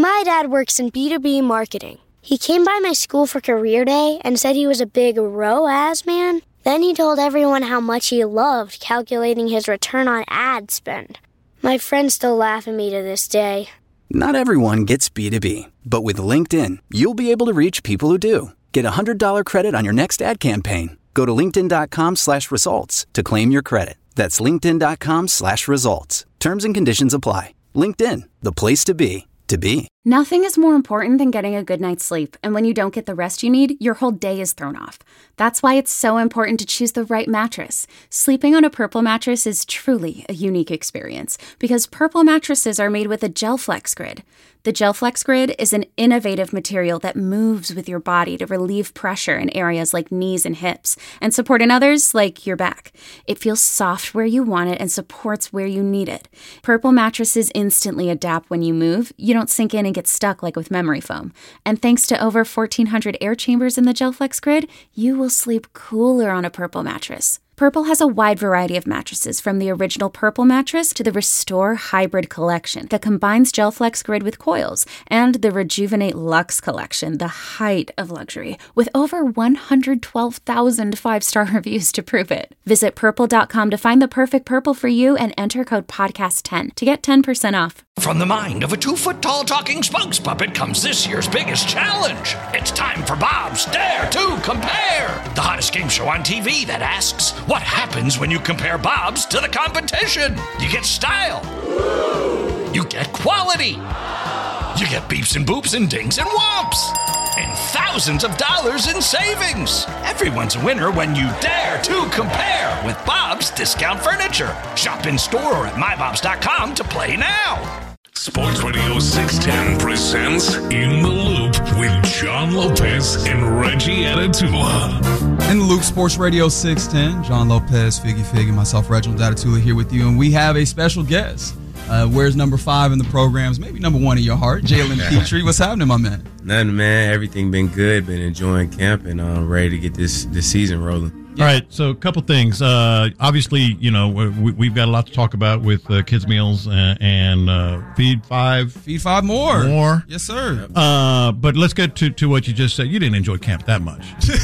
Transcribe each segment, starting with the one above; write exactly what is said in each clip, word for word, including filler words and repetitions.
My dad works in B two B marketing. He came by my school for career day and said he was a big R O A S man. Then he told everyone how much he loved calculating his return on ad spend. My friends still laugh at me to this day. Not everyone gets B two B, but with LinkedIn, you'll be able to reach people who do. Get a one hundred dollars credit on your next ad campaign. Go to linkedin.com slash results to claim your credit. That's linkedin.com slash results. Terms and conditions apply. LinkedIn, the place to be, to be. Nothing is more important than getting a good night's sleep, and when you don't get the rest you need, your whole day is thrown off. That's why it's so important to choose the right mattress. Sleeping on a Purple mattress is truly a unique experience, because Purple mattresses are made with a GelFlex Grid. The GelFlex Grid is an innovative material that moves with your body to relieve pressure in areas like knees and hips, and support in others like your back. It feels soft where you want it and supports where you need it. Purple mattresses instantly adapt when you move. You don't sink in and get stuck like with memory foam. And thanks to over fourteen hundred air chambers in the GelFlex Grid, you will sleep cooler on a Purple mattress. Purple has a wide variety of mattresses, from the original Purple mattress to the Restore Hybrid collection that combines GelFlex Grid with coils, and the Rejuvenate Luxe collection, the height of luxury, with over one hundred twelve thousand five-star reviews to prove it. Visit purple dot com to find the perfect Purple for you and enter code podcast ten to get ten percent off. From the mind of a two-foot-tall talking spokes puppet comes this year's biggest challenge. It's time for Bob's Dare to Compare, the hottest game show on T V that asks, what happens when you compare Bob's to the competition? You get style. You get quality. You get beeps and boops and dings and whomps. And thousands of dollars in savings. Everyone's a winner when you dare to compare with Bob's Discount Furniture. Shop in store or at my bobs dot com to play now. Sports Radio six ten presents In the Loop with John Lopez and Reggie Atatula. In the Loop, Sports Radio six ten, John Lopez, Figgy Fig, and myself, Reginald Atatula, here with you. And we have a special guest. Uh, where's number five in the programs? Maybe number one in your heart, Jalen Petrie. What's happening, my man? Nothing, man. Everything been good. Been enjoying camp and uh, ready to get this, this season rolling. All right, so a couple things. Uh, obviously, you know, we, we've got a lot to talk about with uh, Kids Meals and, and uh, Feed Five. Feed Five more. More. Yes, sir. Uh, but let's get to, to what you just said. You didn't enjoy camp that much.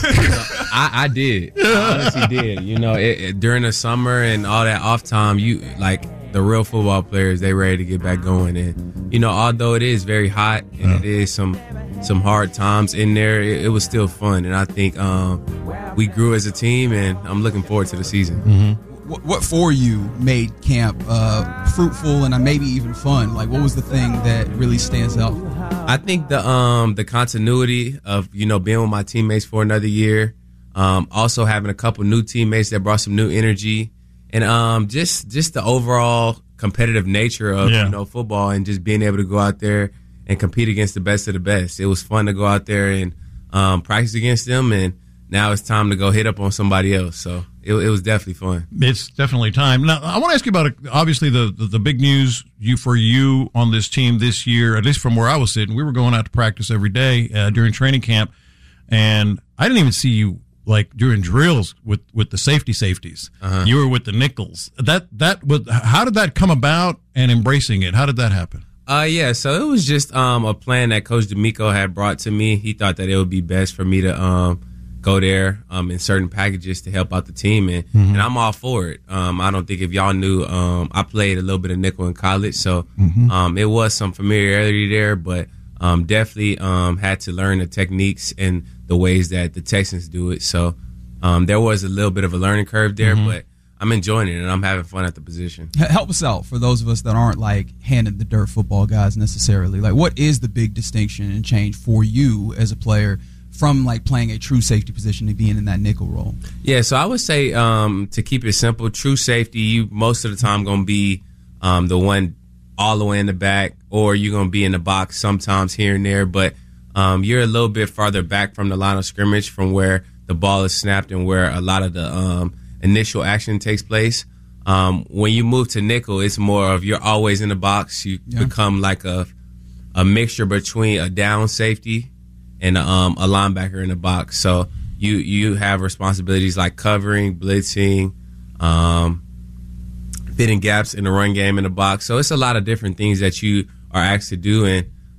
I, I did. I honestly did. You know, it, it, during the summer and all that off time, you like the real football players, they ready to get back going. And, you know, although it is very hot and yeah. it is some some hard times in there, it, it was still fun. And I think um, we grew as a team, and I'm looking forward to the season. Mm-hmm. What, what for you made camp uh, fruitful and maybe even fun? Like, what was the thing that really stands out? I think the um, the continuity of, you know, being with my teammates for another year, um, also having a couple new teammates that brought some new energy, and um, just just the overall competitive nature of yeah. you know football, and just being able to go out there and compete against the best of the best. It was fun to go out there and um, practice against them, and now it's time to go hit up on somebody else. So it, it was definitely fun. It's definitely time. Now, I want to ask you about, obviously, the, the, the big news you for you on this team this year, at least from where I was sitting. We were going out to practice every day uh, during training camp, and I didn't even see you like during drills with, with the safety safeties. Uh-huh. You were with the nickels. That that was, how did that come about, and embracing it? How did that happen? Uh, yeah, so it was just um, a plan that Coach D'Amico had brought to me. He thought that it would be best for me to um, go there um, in certain packages to help out the team, and, mm-hmm. and I'm all for it. Um, I don't think if y'all knew, um, I played a little bit of nickel in college, so mm-hmm. um, it was some familiarity there, but um, definitely um, had to learn the techniques and the ways that the Texans do it. So um, there was a little bit of a learning curve there, mm-hmm. but I'm enjoying it, and I'm having fun at the position. Help us out for those of us that aren't like handed the dirt football guys necessarily. Like, what is the big distinction and change for you as a player from like playing a true safety position to being in that nickel role? Yeah, so I would say um, to keep it simple, true safety, you most of the time going to be um, the one all the way in the back, or you're going to be in the box sometimes here and there, but um, you're a little bit farther back from the line of scrimmage from where the ball is snapped and where a lot of the um, – initial action takes place. Um, when you move to nickel, it's more of you're always in the box. You yeah. become like a a mixture between a down safety and a, um, a linebacker in the box. So you you have responsibilities like covering, blitzing, um, fitting gaps in the run game in the box. So it's a lot of different things that you are asked to do, and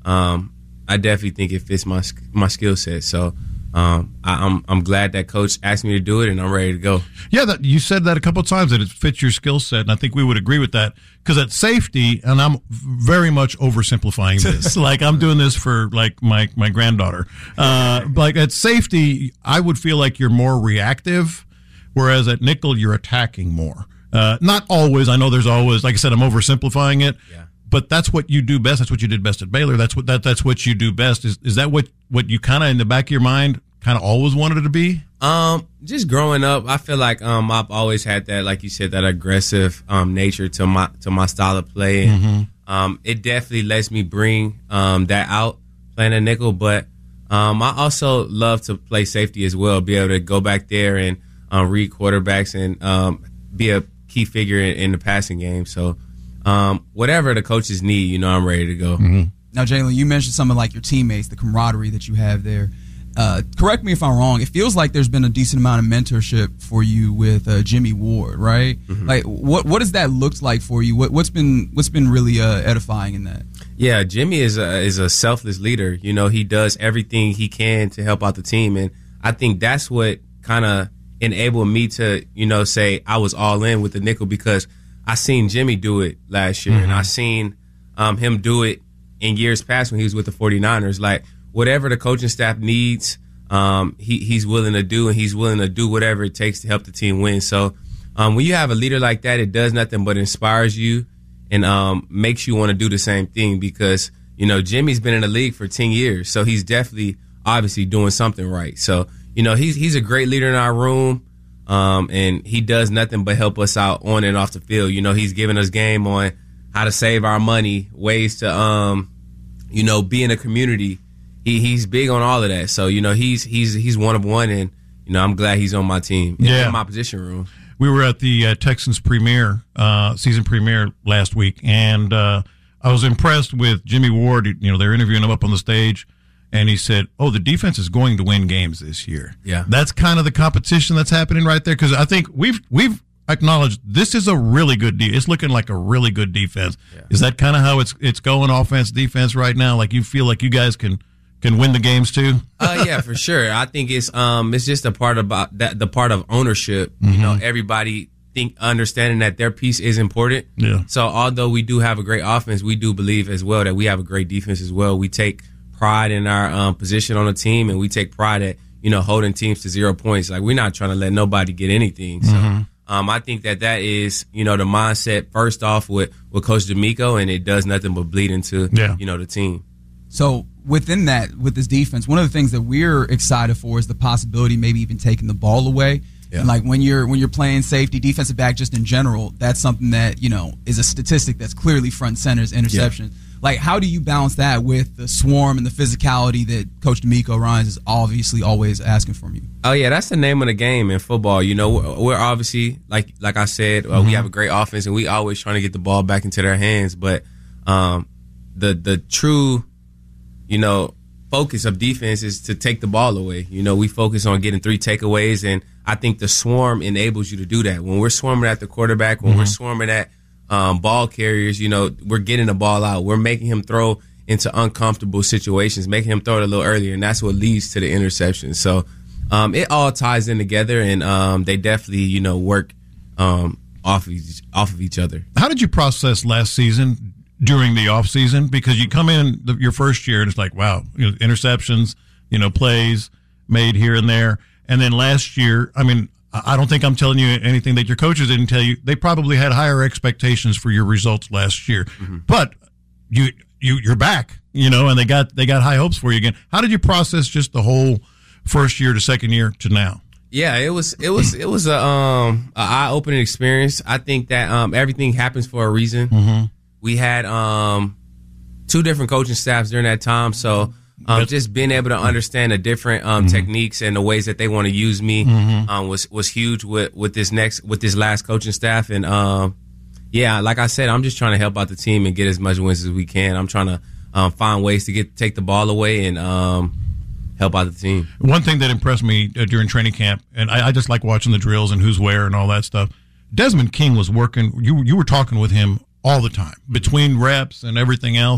um, I definitely think it fits my my skill set. So um, I, I'm I'm glad that coach asked me to do it, and I'm ready to go. Yeah, that, you said that a couple of times that it fits your skill set, and I think we would agree with that. Because at safety, and I'm very much oversimplifying this, like I'm doing this for like my my granddaughter. Uh, like at safety, I would feel like you're more reactive, whereas at nickel you're attacking more. Uh, not always. I know there's always, like I said, I'm oversimplifying it. Yeah. But that's what you do best. That's what you did best at Baylor. That's what that that's what you do best. Is is that what what you kind of in the back of your mind kind of always wanted it to be? Um, just growing up, I feel like um I've always had that, like you said, that aggressive um nature to my to my style of play. And, mm-hmm. Um, it definitely lets me bring um that out playing a nickel. But um, I also love to play safety as well. Be able to go back there and um, read quarterbacks and um be a key figure in, in the passing game. So. Um, whatever the coaches need, you know, I'm ready to go. Mm-hmm. Now, Jalen, you mentioned something like your teammates, the camaraderie that you have there. Uh, correct me if I'm wrong. It feels like there's been a decent amount of mentorship for you with uh, Jimmy Ward, right? Mm-hmm. Like, what what does that look like for you? What what's been what's been really uh, edifying in that? Yeah, Jimmy is a is a selfless leader. You know, he does everything he can to help out the team, and I think that's what kind of enabled me to, you know, say I was all in with the nickel, because I seen Jimmy do it last year, mm-hmm. and I seen um, him do it in years past when he was with the forty-niners. Like, whatever the coaching staff needs, um, he, he's willing to do, and he's willing to do whatever it takes to help the team win. So um, when you have a leader like that, it does nothing but inspires you and um, makes you want to do the same thing, because, you know, Jimmy's been in the league for ten years, so he's definitely obviously doing something right. So, you know, he's he's a great leader in our room. Um, and he does nothing but help us out on and off the field. You know, he's giving us game on how to save our money, ways to, um, you know, be in a community. He he's big on all of that. So, you know, he's he's he's one of one, and, you know, I'm glad he's on my team. Yeah. In my position room. We were at the uh, Texans premiere, uh, season premiere last week, and uh, I was impressed with Jimmy Ward. You know, they're interviewing him up on the stage. And he said, oh, the defense is going to win games this year. Yeah. That's kind of the competition that's happening right there, because I think we've we've acknowledged this is a really good defense. It's looking like a really good defense. Yeah. Is that kind of how it's it's going, offense, defense right now? Like, you feel like you guys can can win the games too? uh, yeah, for sure. I think it's um it's just a part about that the part of ownership. Mm-hmm. You know, everybody think understanding that their piece is important. Yeah. So although we do have a great offense, we do believe as well that we have a great defense as well. We take pride in our um, position on the team, and we take pride at, you know, holding teams to zero points. Like, we're not trying to let nobody get anything. So mm-hmm. um, I think that that is, you know, the mindset first off with, with Coach D'Amico, and it does nothing but bleed into, yeah. you know, the team. So within that, with this defense, one of the things that we're excited for is the possibility maybe even taking the ball away. Yeah. And like when you're when you're playing safety, defensive back, just in general, that's something that, you know, is a statistic that's clearly front and center is interception. Yeah. Like, how do you balance that with the swarm and the physicality that Coach D'Amico Ryans is obviously always asking from you? Oh, yeah, that's the name of the game in football. You know, we're, we're obviously, like like I said, uh, mm-hmm. we have a great offense, and we always trying to get the ball back into their hands. But um, the the true, you know, focus of defense is to take the ball away. You know, we focus on getting three takeaways, and I think the swarm enables you to do that. When we're swarming at the quarterback, when mm-hmm. we're swarming at Um, ball carriers, you know, we're getting the ball out. We're making him throw into uncomfortable situations, making him throw it a little earlier, and that's what leads to the interception. So um, it all ties in together, and um, they definitely, you know, work um, off of each, off of each other. How did you process last season during the off season? Because you come in the, your first year, and it's like, wow, you know, interceptions, you know, plays made here and there, and then last year, I mean, I don't think I'm telling you anything that your coaches didn't tell you. They probably had higher expectations for your results last year, mm-hmm. but you you you're back, you know, and they got they got high hopes for you again. How did you process just the whole first year to second year to now? Yeah, it was it was it was a um a eye opening experience. I think that um everything happens for a reason. Mm-hmm. We had um two different coaching staffs during that time, so. Um, just being able to understand the different um, mm-hmm. techniques and the ways that they want to use me mm-hmm. um, was was huge with, with this next with this last coaching staff. And um, yeah, like I said, I'm just trying to help out the team and get as much wins as we can. I'm trying to um, find ways to get take the ball away and um, help out the team. One thing that impressed me uh, during training camp, and I, I just like watching the drills and who's where and all that stuff. Desmond King was working. You you were talking with him all the time between reps and everything else.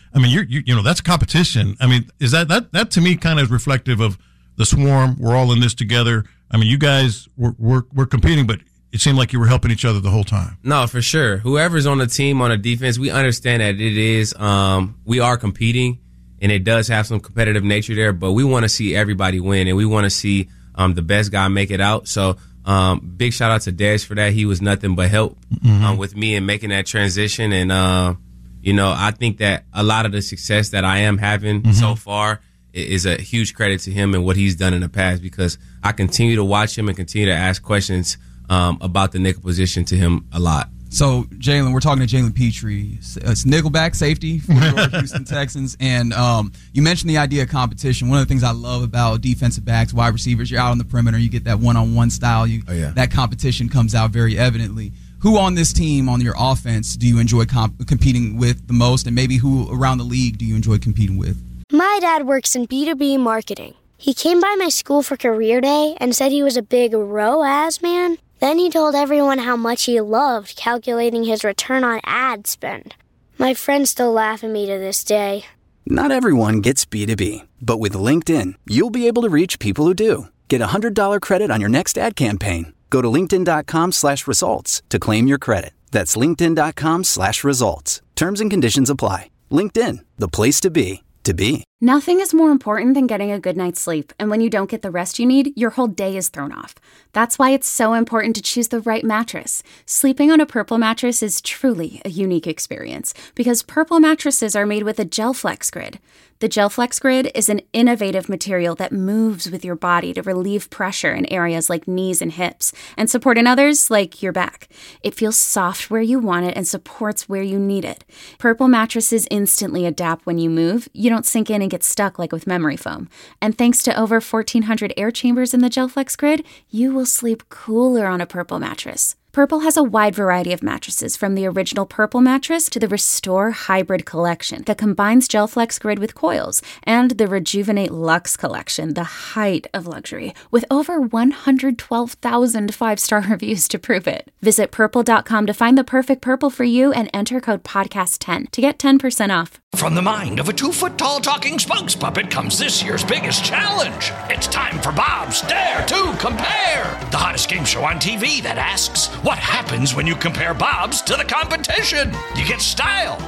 I mean, you're, you you know, that's competition. I mean, is that that that to me kind of is reflective of the Swarm? We're all in this together. I mean, you guys were were, were competing, but it seemed like you were helping each other the whole time. No, for sure. Whoever's on the team on the defense, we understand that it is, um, we are competing, and it does have some competitive nature there, but we want to see everybody win, and we want to see um, the best guy make it out. So um, big shout out to Dez for that. He was nothing but help mm-hmm. um, with me in making that transition. And, uh, you know, I think that a lot of the success that I am having mm-hmm. so far is a huge credit to him and what he's done in the past, because I continue to watch him and continue to ask questions Um, about the nickel position to him a lot. So, Jalen, we're talking to Jalen Petrie. It's nickelback safety for the Houston Texans. And um, you mentioned the idea of competition. One of the things I love about defensive backs, wide receivers, you're out on the perimeter, you get that one-on-one style. You, oh, yeah. That competition comes out very evidently. Who on this team, on your offense, do you enjoy comp- competing with the most? And maybe who around the league do you enjoy competing with? My dad works in B two B marketing. He came by my school for career day and said he was a big R O A S man. Then he told everyone how much he loved calculating his return on ad spend. My friends still laugh at me to this day. Not everyone gets B two B, but with LinkedIn, you'll be able to reach people who do. Get a one hundred dollars credit on your next ad campaign. Go to linkedin.com slash results to claim your credit. That's linkedin.com slash results. Terms and conditions apply. LinkedIn, the place to be, to be. Nothing is more important than getting a good night's sleep, and when you don't get the rest you need, your whole day is thrown off. That's why it's so important to choose the right mattress. Sleeping on a Purple mattress is truly a unique experience, because Purple mattresses are made with a GelFlex Grid. The GelFlex Grid is an innovative material that moves with your body to relieve pressure in areas like knees and hips, and support in others like your back. It feels soft where you want it and supports where you need it. Purple mattresses instantly adapt when you move. You don't sink in and get stuck like with memory foam. And thanks to over fourteen hundred air chambers in the GelFlex Grid, you will sleep cooler on a Purple mattress. Purple has a wide variety of mattresses, from the original Purple mattress to the Restore Hybrid collection that combines GelFlex Grid with coils, and the Rejuvenate Luxe collection, the height of luxury, with over one hundred twelve thousand five-star reviews to prove it. Visit purple dot com to find the perfect Purple for you and enter code podcast ten to get ten percent off. From the mind of a two-foot-tall talking spokes puppet comes this year's biggest challenge. It's time for Bob's Dare to Compare, the hottest game show on T V that asks, what happens when you compare Bob's to the competition? You get style.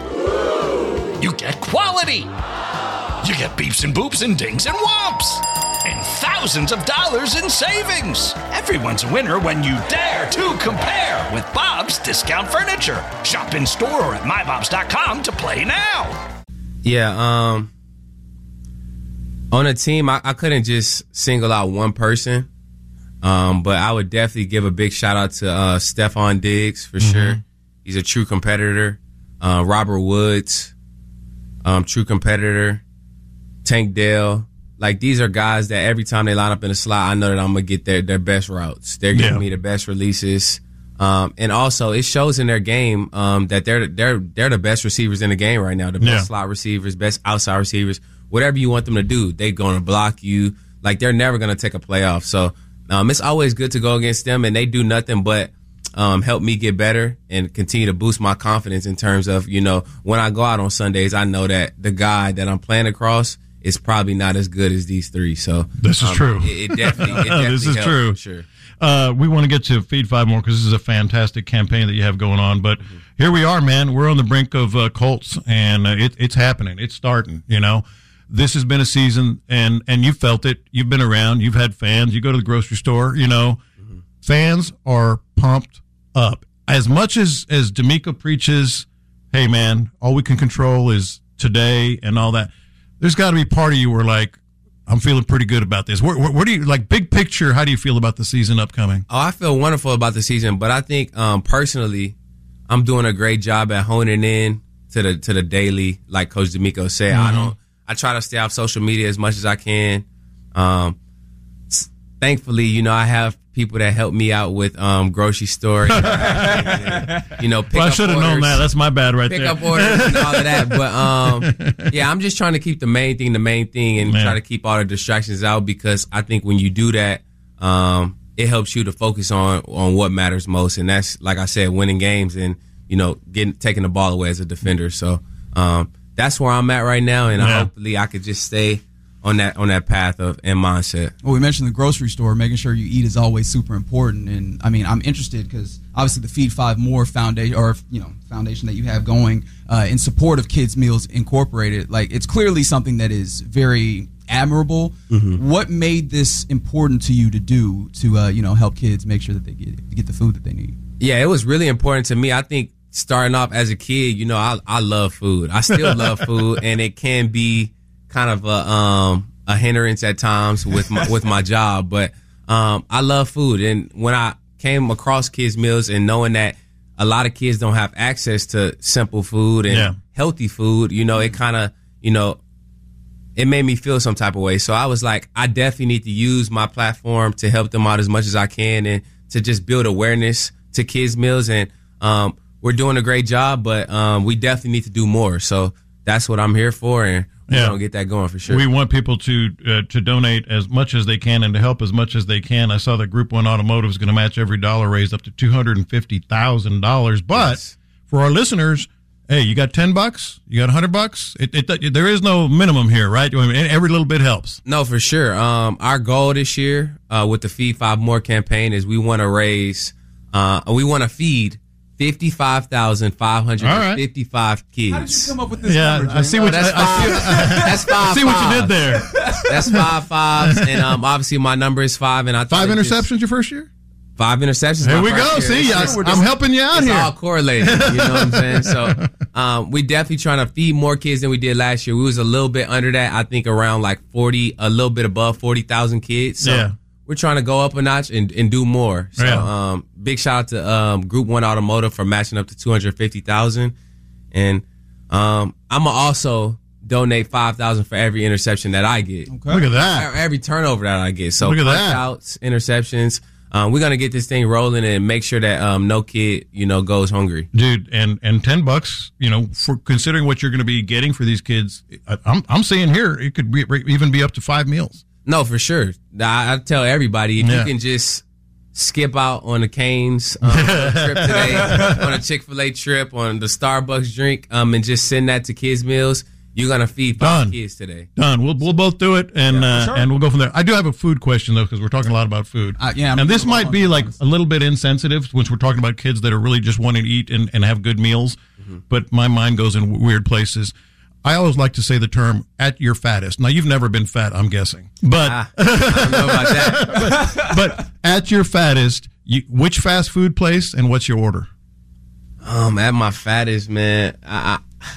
You get quality. You get beeps and boops and dings and whomps. And thousands of dollars in savings. Everyone's a winner when you dare to compare with Bob's Discount Furniture. Shop in store or at my bobs dot com to play now. Yeah, um, on a team, I, I couldn't just single out one person, um, but I would definitely give a big shout out to uh, Stephon Diggs for mm-hmm. sure. He's a true competitor. Uh, Robert Woods, um, true competitor. Tank Dell. Like, these are guys that every time they line up in the slot, I know that I'm going to get their, their best routes. They're giving yeah. me the best releases. Um, and also, it shows in their game um, that they're they're they're the best receivers in the game right now. The best yeah. slot receivers, best outside receivers. Whatever you want them to do, they're going to block you. Like, they're never going to take a play off. So um, it's always good to go against them, and they do nothing but um, help me get better and continue to boost my confidence in terms of, you know, when I go out on Sundays, I know that the guy that I'm playing across is probably not as good as these three. So this is um, true. It, it definitely, it definitely this is helps, true. For sure. Uh, we want to get to Feed Five more because this is a fantastic campaign that you have going on. But mm-hmm. here we are, man. We're on the brink of uh, Colts, and uh, it, it's happening. It's starting. You know, this has been a season, and and you felt it. You've been around. You've had fans. You go to the grocery store. You know, mm-hmm. fans are pumped up. As much as as D'Amico preaches, hey man, all we can control is today and all that. There's got to be part of you where like, I'm feeling pretty good about this. Where, where, where do you, like, big picture, how do you feel about the season upcoming? Oh, I feel wonderful about the season, but I think um, personally, I'm doing a great job at honing in to the to the daily, like Coach D'Amico said. Mm-hmm. I don't. I try to stay off social media as much as I can. Um, thankfully, you know, I have people that help me out with um, grocery store. And, you know, pick well, I up should have known that. That's my bad right pick there. Pick up orders and all of that. But, um, yeah, I'm just trying to keep the main thing the main thing and Man. try to keep all the distractions out, because I think when you do that, um, it helps you to focus on, on what matters most. And that's, like I said, winning games and, you know, getting taking the ball away as a defender. So um, that's where I'm at right now, and Yeah. hopefully I could just stay on that on that path of and mindset. Well, we mentioned the grocery store. Making sure you eat is always super important. And I mean, I'm interested because obviously the Feed Five More Foundation, or you know, foundation that you have going uh, in support of Kids Meals Incorporated, like it's clearly something that is very admirable. Mm-hmm. What made this important to you to do to uh, you know help kids make sure that they get get the food that they need? Yeah, it was really important to me. I think starting off as a kid, you know, I I love food. I still love food, and it can be kind of a um a hindrance at times with my with my job, but um I love food. And when I came across Kids Meals and knowing that a lot of kids don't have access to simple food and yeah. healthy food, you know, it kind of, you know, it made me feel some type of way. So I was like, I definitely need to use my platform to help them out as much as I can and to just build awareness to Kids Meals. And um we're doing a great job, but um we definitely need to do more. So that's what I'm here for, and we're Yeah. going to get that going for sure. We want people to uh, to donate as much as they can and to help as much as they can. I saw that Group One Automotive is going to match every dollar raised up to two hundred fifty thousand dollars. But Yes. for our listeners, hey, you got ten bucks? You got one hundred bucks? It, it, it, there is no minimum here, right? I mean, every little bit helps. No, for sure. Um, our goal this year uh, with the Feed Five More campaign is we want to raise, uh, we want to feed fifty-five thousand five hundred fifty-five kids. How did you come up with this Yeah, number, I see Jim? what that's you, I, I see, five. That's five. I see what you fives. did there. That's five fives, and um, obviously my number is five, and I thought Five it just- interceptions your first year? Five interceptions. Here my we first go. year. See, It's I, just- I'm helping you out it's here. all correlated. You know what I'm saying? So um, we definitely trying to feed more kids than we did last year. We was a little bit under that. I think around like forty, a little bit above forty thousand kids. So Yeah. we're trying to go up a notch and, and do more. So Yeah. um, big shout out to um, Group One Automotive for matching up to two hundred fifty thousand. And um, I'm going to also donate five thousand for every interception that I get. Okay. Look at that. Every turnover that I get. So Look at punch that. outs, interceptions. Um, we're gonna get this thing rolling and make sure that um, no kid, you know, goes hungry. Dude, and, and ten bucks, you know, for considering what you're going to be getting for these kids, I, I'm I'm seeing here it could be, even be up to five meals. No, for sure. I, I tell everybody if Yeah. you can just skip out on the Canes um, trip today, on a Chick-fil-A trip, on the Starbucks drink, um, and just send that to Kids Meals, you're gonna feed five Done. kids today. Done. We'll we'll both do it, and Yeah, uh, sure. and we'll go from there. I do have a food question though, because we're talking a lot about food. Uh, yeah, I'm and this sure might we'll- be like a little bit insensitive, since we're talking about kids that are really just wanting to eat and, and have good meals. Mm-hmm. But my mind goes in w- weird places. I always like to say the term "at your fattest." Now, you've never been fat, I'm guessing, but Ah, I don't know about that. but at your fattest, you, which fast food place and what's your order? Um, at my fattest, man. I, I,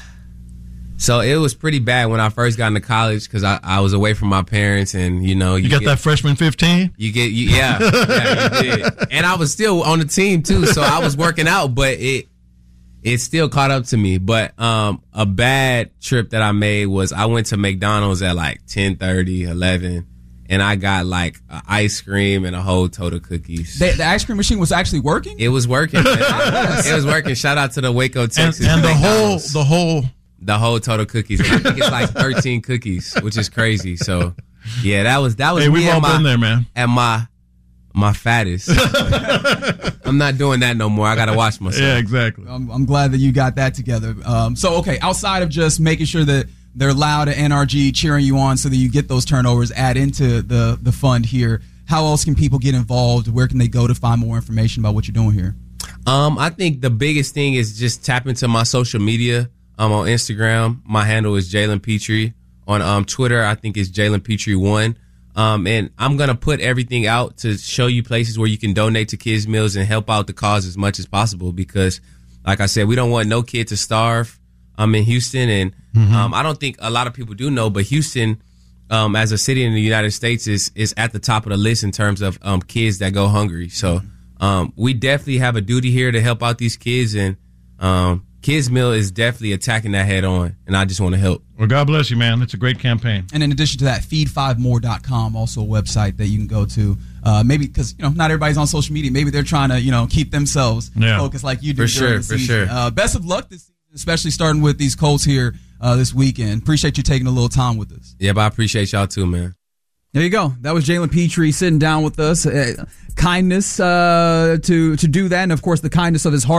so it was pretty bad when I first got into college because I, I was away from my parents, and you know You, you, got get, that freshman fifteen? You get you, yeah, yeah, you did. And I was still on the team too, so I was working out, but it it still caught up to me. But um, a bad trip that I made was I went to McDonald's at like ten thirty, eleven, and I got like a ice cream and a whole tote of cookies. The, the ice cream machine was actually working? It was working. Man. It was working. Shout out to the Waco, And, Texas. and the whole McDonald's. the whole The whole total cookies. And I think it's like thirteen cookies, which is crazy. So, yeah, that was that was Hey, me we've at all my, been there, man. At my my fattest. I'm not doing that no more. I got to watch myself. Yeah, exactly. I'm, I'm glad that you got that together. Um, so, okay, outside of just making sure that they're loud at N R G cheering you on so that you get those turnovers, add into the, the fund here, how else can people get involved? Where can they go to find more information about what you're doing here? Um, I think the biggest thing is just tap into my social media. Um, on Instagram, my handle is Jalen Petrie. On um, Twitter, I think it's Jalen Petrie one. Um, and I'm going to put everything out to show you places where you can donate to Kids Meals and help out the cause as much as possible because, like I said, we don't want no kid to starve um, in Houston. And Mm-hmm. um, I don't think a lot of people do know, but Houston, um, as a city in the United States, is is at the top of the list in terms of um, kids that go hungry. So um, we definitely have a duty here to help out these kids. And um, Kids Meal is definitely attacking that head on. And I just want to help. Well, God bless you, man. It's a great campaign. And in addition to that, feed five more dot com, also a website that you can go to. Uh, maybe because you know not everybody's on social media. Maybe they're trying to you know keep themselves Yeah. focused like you do. For during sure, the for season. sure. Uh, best of luck this season, especially starting with these Colts here uh, this weekend. Appreciate you taking a little time with us. Yeah, but I appreciate y'all too, man. There you go. That was Jalen Petrie sitting down with us. Uh, kindness uh, to to do that, and of course, the kindness of his heart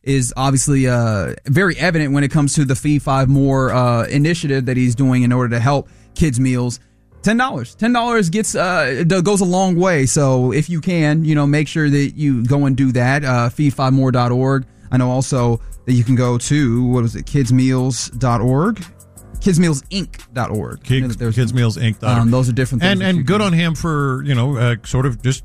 is obviously uh, very evident when it comes to the Feed Five More uh, initiative that he's doing in order to help kids' meals. ten dollars. ten dollars gets uh, goes a long way. So if you can, you know, make sure that you go and do that. Uh, feed five more dot org. I know also that you can go to, what was it, kids meals dot org? kids meals inc dot org. Kids, kids meals inc dot org. Um, those are different things. And, and good on him for, you know, uh, sort of just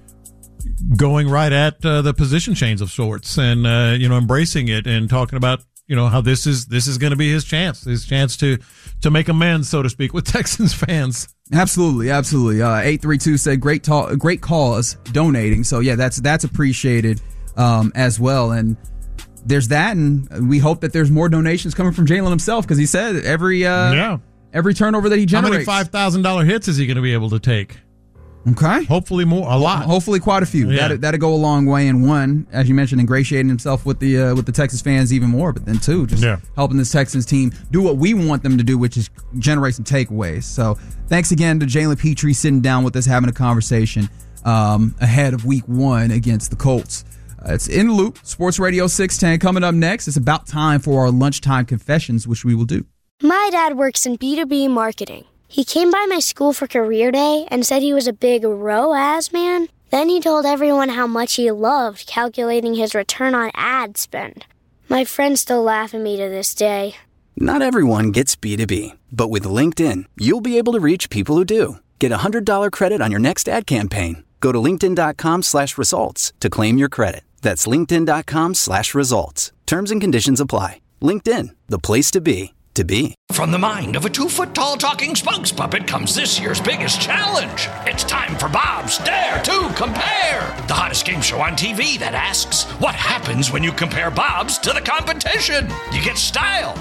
going right at uh, the position chains of sorts and, uh, you know, embracing it and talking about, you know, how this is this is going to be his chance, his chance to to make amends, so to speak, with Texans fans. Absolutely, absolutely. Uh, eight three two said, great, ta- great cause donating. So, yeah, that's that's appreciated um, as well. And there's that, and we hope that there's more donations coming from Jalen himself, because he said every uh, yeah. every turnover that he generates. How many five thousand dollars hits is he going to be able to take? Okay. Hopefully more, a lot. Hopefully quite a few. Yeah. That'd, that'd go a long way. And one, as you mentioned, ingratiating himself with the uh, with the Texas fans even more. But then two, just yeah. helping this Texans team do what we want them to do, which is generate some takeaways. So thanks again to Jalen Pitre sitting down with us, having a conversation um, ahead of week one against the Colts. Uh, it's In the Loop, Sports Radio six ten. Coming up next, it's about time for our lunchtime confessions, which we will do. My dad works in B two B marketing. He came by my school for career day and said he was a big R O A S man. Then he told everyone how much he loved calculating his return on ad spend. My friends still laugh at me to this day. Not everyone gets B two B, but with LinkedIn, you'll be able to reach people who do. Get a one hundred dollars credit on your next ad campaign. Go to linkedin.com slash results to claim your credit. That's linkedin.com slash results. Terms and conditions apply. LinkedIn, the place to be. To be. From the mind of a two-foot-tall talking spokes puppet comes this year's biggest challenge. It's time for Bob's Dare to Compare, the hottest game show on T V that asks, what happens when you compare Bob's to the competition? You get style.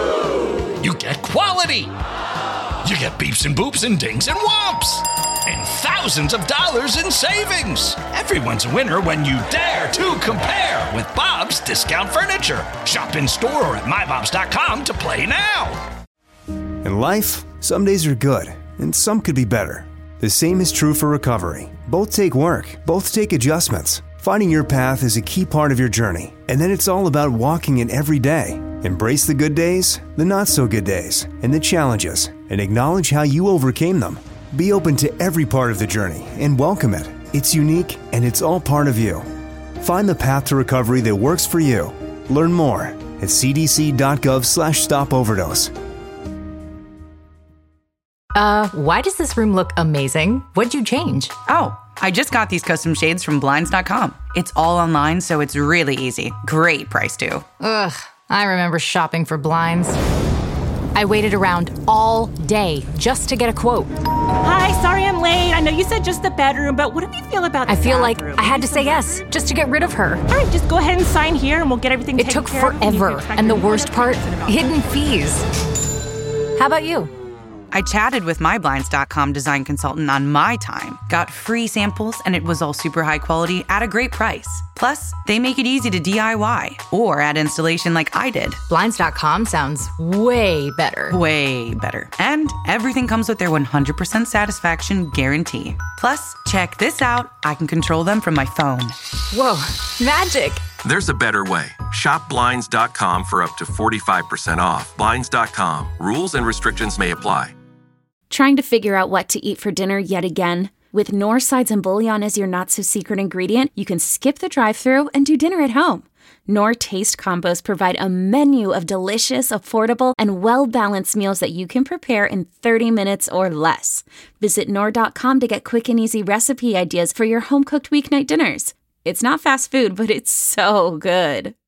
You get quality. You get beeps and boops and dings and whomps. And thousands of dollars in savings. Everyone's a winner when you dare to compare with Bob's Discount Furniture. Shop in store or at my bobs dot com to play now. In life, some days are good, and some could be better. The same is true for recovery. Both take work, both take adjustments. Finding your path is a key part of your journey, and then it's all about walking it every day. Embrace the good days, the not so good days, and the challenges, and acknowledge how you overcame them. Be open to every part of the journey and welcome it. It's unique and it's all part of you. Find the path to recovery that works for you. Learn more at cdc.gov slash stop overdose. Uh, why does this room look amazing? What'd you change? Oh, I just got these custom shades from blinds dot com. It's all online, so it's really easy. Great price, too. Ugh, I remember shopping for blinds. I waited around all day just to get a quote. Hi, sorry I'm late. I know you said just the bedroom, but what do you feel about the I feel bathroom? like I had to say yes just to get rid of her. All right, just go ahead and sign here and we'll get everything It taken took care of. forever, and the worst part, hidden fees. How about you? I chatted with my blinds dot com design consultant on my time, got free samples, and it was all super high quality at a great price. Plus, they make it easy to D I Y or add installation like I did. blinds dot com sounds way better. Way better. And everything comes with their one hundred percent satisfaction guarantee. Plus, check this out. I can control them from my phone. Whoa, magic. There's a better way. Shop blinds dot com for up to forty-five percent off. blinds dot com. Rules and restrictions may apply. Trying to figure out what to eat for dinner yet again? With Knorr sides and bouillon as your not-so-secret ingredient, you can skip the drive-thru and do dinner at home. Knorr Taste Combos provide a menu of delicious, affordable, and well-balanced meals that you can prepare in thirty minutes or less. Visit Knorr dot com to get quick and easy recipe ideas for your home-cooked weeknight dinners. It's not fast food, but it's so good.